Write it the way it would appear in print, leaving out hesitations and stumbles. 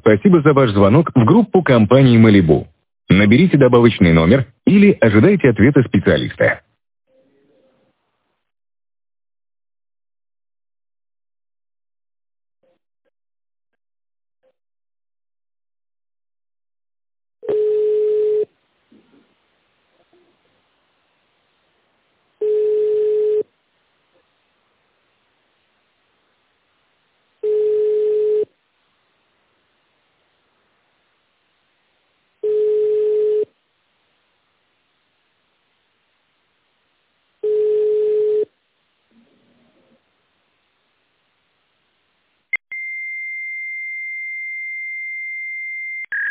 Спасибо за ваш звонок в группу компании «Малибу». Наберите добавочный номер или ожидайте ответа специалиста.